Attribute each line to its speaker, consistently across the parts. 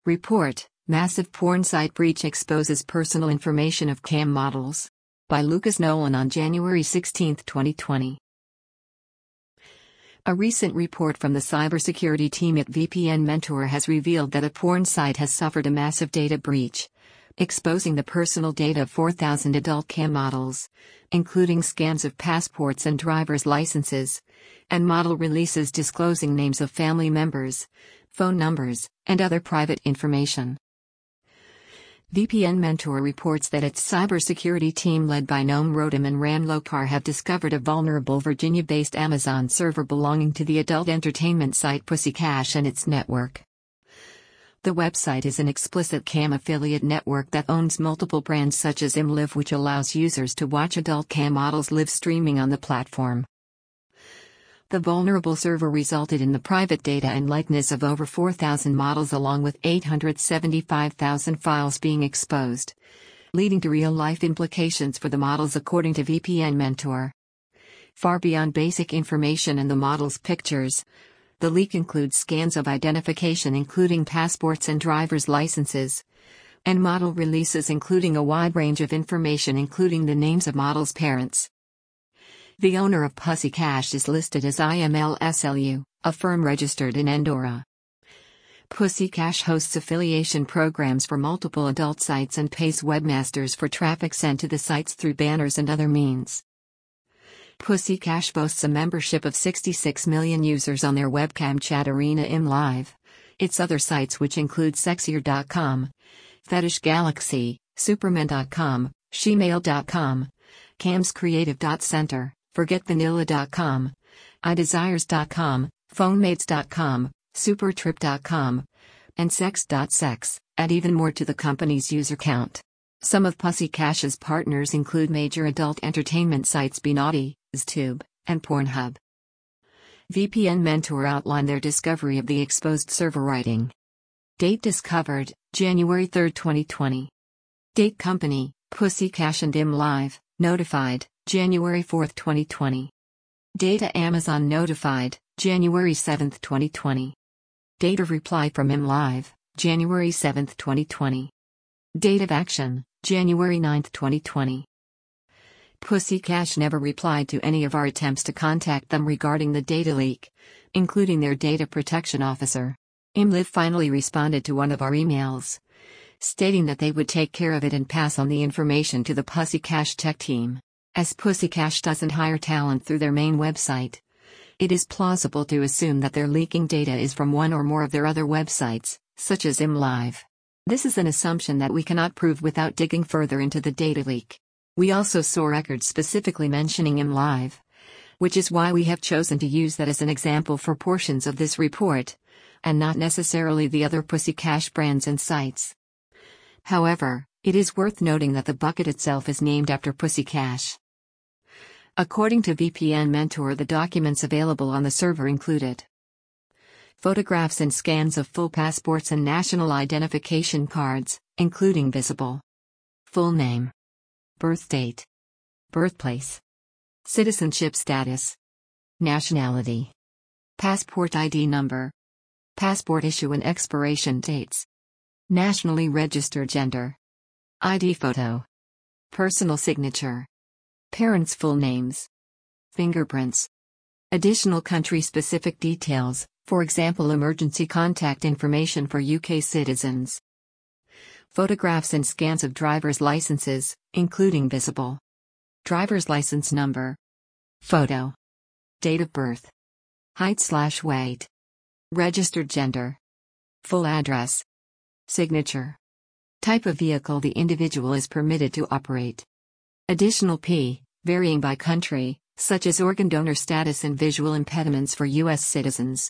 Speaker 1: Report: Massive porn site breach exposes personal information of cam models. By Lucas Nolan on January 16, 2020. A recent report from the cybersecurity team at VPN Mentor has revealed that a porn site has suffered a massive data breach, exposing the personal data of 4,000 adult cam models, including scans of passports and driver's licenses, and model releases disclosing names of family members, phone numbers, and other private information. VPN Mentor reports that its cybersecurity team led by Noam Rodham and Ran Lokar have discovered a vulnerable Virginia-based Amazon server belonging to the adult entertainment site Pussycash and its network. The website is an explicit cam affiliate network that owns multiple brands such as ImLive, which allows users to watch adult cam models live streaming on the platform. The vulnerable server resulted in the private data and likeness of over 4,000 models along with 875,000 files being exposed, leading to real-life implications for the models according to VPN Mentor. Far beyond basic information and the models' pictures, the leak includes scans of identification including passports and driver's licenses, and model releases including a wide range of information including the names of models' parents. The owner of Pussycash is listed as IMLSLU, a firm registered in Andorra. Pussycash hosts affiliation programs for multiple adult sites and pays webmasters for traffic sent to the sites through banners and other means. Pussycash boasts a membership of 66 million users on their webcam chat arena ImLive. Its other sites, which include Sexier.com, Fetish Galaxy, Superman.com, Shemail.com, CamsCreative.center, ForgetVanilla.com, iDesires.com, PhoneMates.com, Supertrip.com, and Sex.sex, add even more to the company's user count. Some of Pussicash's partners include major adult entertainment sites Bnaughty, Xtube, and Pornhub. VPN Mentor outlined their discovery of the exposed server writing. Date discovered, January 3, 2020. Date company, Pussycash and ImLive, notified, January 4, 2020. Data Amazon notified, January 7, 2020. Date of reply from ImLive, January 7, 2020. Date of action, January 9, 2020. Pussycash never replied to any of our attempts to contact them regarding the data leak, including their data protection officer. ImLive finally responded to one of our emails, stating that they would take care of it and pass on the information to the Pussycash tech team. As Pussycash doesn't hire talent through their main website, it is plausible to assume that their leaking data is from one or more of their other websites, such as ImLive. This is an assumption that we cannot prove without digging further into the data leak. We also saw records specifically mentioning ImLive, which is why we have chosen to use that as an example for portions of this report, and not necessarily the other Pussycash brands and sites. However, it is worth noting that the bucket itself is named after Pussycash. According to VPN Mentor, the documents available on the server included photographs and scans of full passports and national identification cards, including visible full name, birth date, birthplace, citizenship status, nationality, passport ID number, passport issue and expiration dates, nationally registered gender, ID photo, personal signature, parents' full names, fingerprints, additional country-specific details, for example emergency contact information for UK citizens, photographs and scans of driver's licenses, including visible driver's license number, photo, date of birth, height/weight, registered gender, full address, signature, type of vehicle the individual is permitted to operate. Additional P, varying by country, such as organ donor status and visual impediments for U.S. citizens.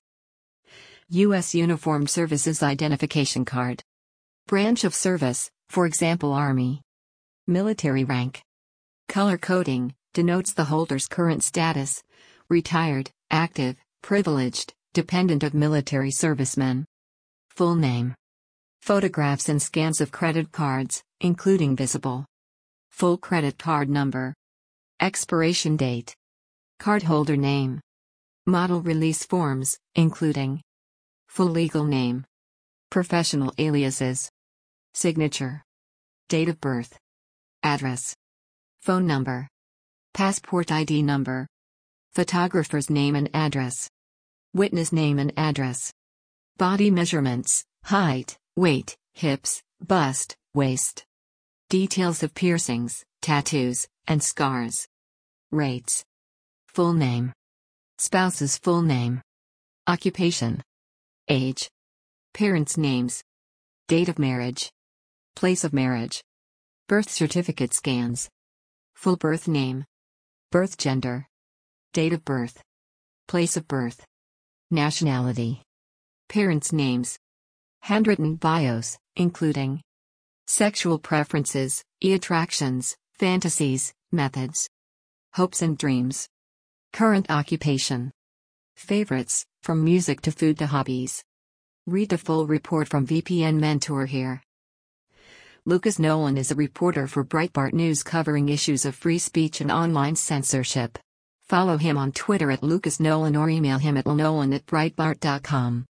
Speaker 1: U.S. Uniformed Services Identification Card. Branch of service, for example Army. Military rank. Color coding, denotes the holder's current status: retired, active, privileged, dependent of military servicemen. Full name. Photographs and scans of credit cards, including visible full credit card number. Expiration date. Cardholder name. Model release forms, including full legal name, Professional aliases. Signature. Date of birth. Address. Phone number. Passport ID number. Photographer's name and address. Witness name and address. Body measurements, height, weight, hips, bust, waist. Details of piercings, tattoos, and scars. Rates. Full name. Spouse's full name. Occupation. Age. Parents' names. Date of marriage. Place of marriage. Birth certificate scans. Full birth name. Birth gender. Date of birth. Place of birth. Nationality. Parents' names. Handwritten bios, including sexual preferences, attractions, fantasies, methods, hopes and dreams. Current occupation. Favorites, from music to food to hobbies. Read the full report from VPN Mentor here. Lucas Nolan is a reporter for Breitbart News covering issues of free speech and online censorship. Follow him on Twitter @LucasNolan or email him at lnolan@breitbart.com.